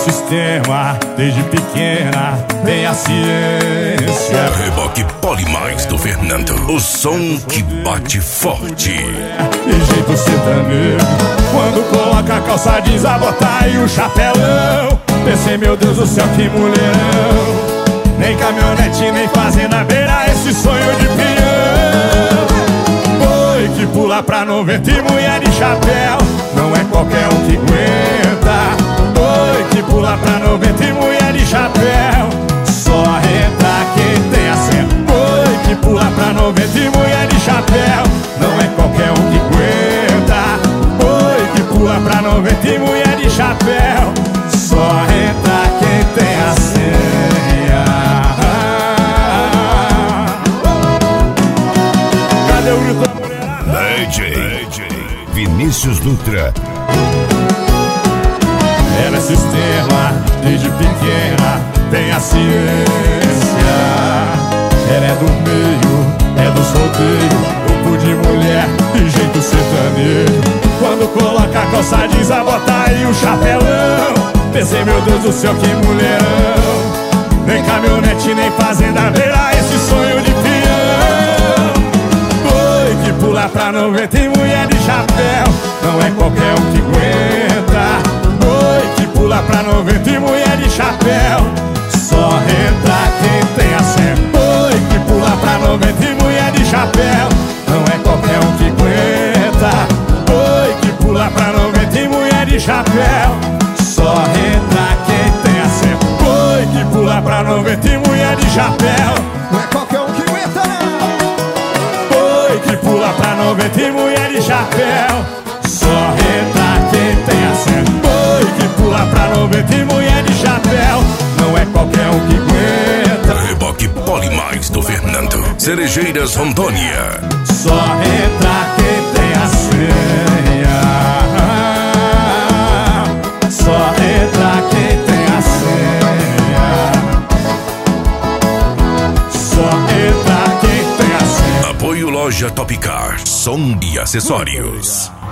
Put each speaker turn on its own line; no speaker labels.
sistema, desde pequena tem a ciência.
Reboque Polimais do Fernando, o som que bate forte.
De jeito sertanejo, quando coloca a calça jeans, a bota e o chapelão. Pensei, meu Deus do céu, que mulherão. Nem caminhonete, nem fazenda beira esse sonho de peão. Boi que pula pra 90 e mulher de chapéu, não é qualquer um que aguenta. Boi que pula pra 90 e mulher de chapéu, só entra quem tem assento. Boi que pula pra 90 e mulher de chapéu, não é qualquer um que aguenta. Boi que pula pra 90 e mulher de chapéu, só entra quem tem a senha. Cadê o grito da mulherada?
DJ Vinícius Dutra.
Ela é sistema, desde pequena tem a ciência. Ela é do meio, é do solteiro, grupo de mulher de jeito sertanejo. Quando coloca a calça jeans, a bota e o chapelão. Pensei, meu Deus do céu, que mulherão. Nem caminhonete, nem fazenda beira esse sonho de peão. Boi que pula pra 90 e mulher de chapéu, não é qualquer um que aguenta. Boi que pula pra 90 e mulher de chapéu, só entra quem tem assento. Boi que pula pra 90 e mulher de chapéu, não é qualquer um que aguenta. Boi que pula pra 90 e mulher de chapéu, só entra quem tem assento. Boi que pula pra 90 e mulher de chapéu,
Não é qualquer um que aguenta, não.
boi que pula pra 90 e mulher de chapéu, só entra quem tem assento. Boi que pula pra 90 e mulher de chapéu, não é qualquer um que aguenta.
Reboque Polimais do Fernando, Cerejeiras, Rondônia.
Só entra quem tem a senha. Só entra quem tem a senha. Só entra quem tem a senha.
Apoio Loja Topcar, som e acessórios.